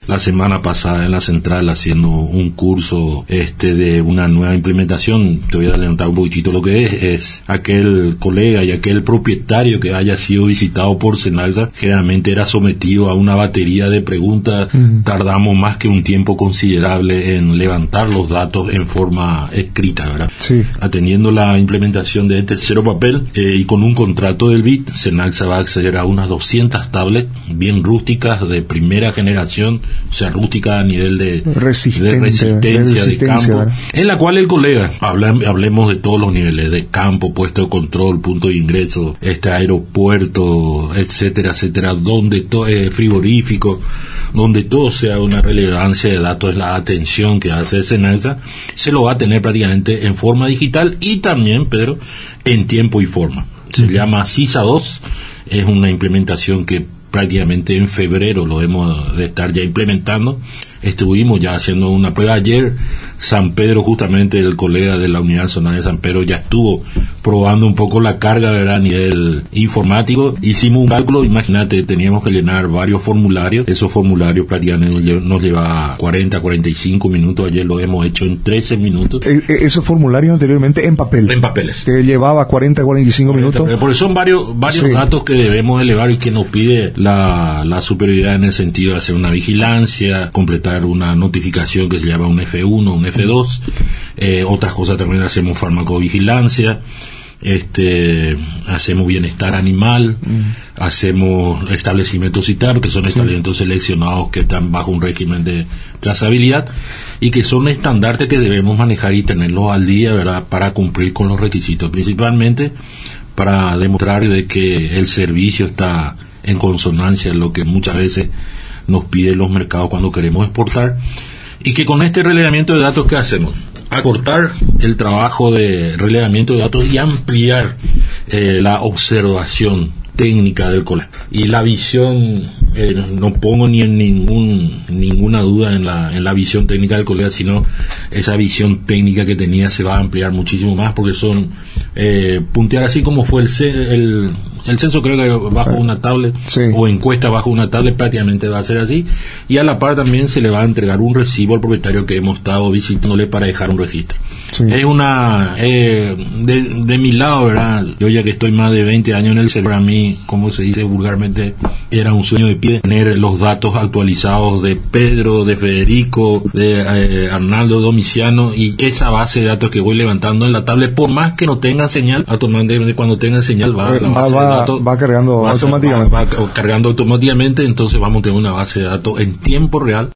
la semana pasada en la central haciendo un curso de una nueva implementación. Te voy a adelantar un poquitito lo que es aquel colega y aquel propietario que haya sido visitado por Senalsa, generalmente era sometido a una batería de preguntas. Tardamos más que un tiempo considerable en levantar los datos en forma escrita, ¿verdad? Sí. Atendiendo la implementación de este cero papel y con un contrato del BID, Senalsa va a acceder a unas 200 tablets bien rústicas de primera generación, o sea, rústicas a nivel de resistencia de campo, ¿verdad? En la cual el colega, hablemos de todos los niveles, de campo, puesto de control, punto de ingreso, aeropuerto, etcétera, etcétera, donde frigorífico, donde todo sea una relevancia de datos, es la atención que hace Senalsa, se lo va a tener prácticamente en forma digital y también, Pedro, en tiempo y forma. Se llama CISA 2, es una implementación que prácticamente en febrero lo hemos de estar ya implementando. Estuvimos ya haciendo una prueba ayer. San Pedro, justamente el colega de la unidad zonal de San Pedro ya estuvo probando un poco la carga, ¿verdad?, a nivel informático. Hicimos un cálculo, imagínate, teníamos que llenar varios formularios. Esos formularios prácticamente nos lleva 40-45 minutos. Ayer lo hemos hecho en 13 minutos. Esos formularios anteriormente en papel. En papeles. Que llevaba 40-45 minutos. Porque son varios sí, datos que debemos elevar y que nos pide la superioridad en el sentido de hacer una vigilancia, completar una notificación que se llama un F1, un F2, otras cosas también hacemos farmacovigilancia, hacemos bienestar animal, hacemos establecimientos CITAR, que son establecimientos seleccionados que están bajo un régimen de trazabilidad y que son estandartes que debemos manejar y tenerlos al día, ¿verdad?, para cumplir con los requisitos, principalmente para demostrar de que el servicio está en consonancia en lo que muchas veces nos piden los mercados cuando queremos exportar, y que con este relevamiento de datos, ¿qué hacemos? Acortar el trabajo de relevamiento de datos y ampliar la observación técnica del colega. Y la visión, no pongo ni en ninguna duda en la visión técnica del colega, sino esa visión técnica que tenía se va a ampliar muchísimo más, porque son puntear así como fue el censo, creo que bajo una tablet, sí, o encuesta bajo una tablet, prácticamente va a ser así, y a la par también se le va a entregar un recibo al propietario que hemos estado visitándole para dejar un registro. Sí. Es una de mi lado, ¿verdad? Yo ya que estoy más de 20 años en el sector, a mí, como se dice vulgarmente, era un sueño de pie tener los datos actualizados de Pedro, de Federico, de Arnaldo Domiciano, y esa base de datos que voy levantando en la tablet, por más que no tenga señal, automáticamente cuando tenga señal va cargando automáticamente. Va cargando automáticamente, entonces vamos a tener una base de datos en tiempo real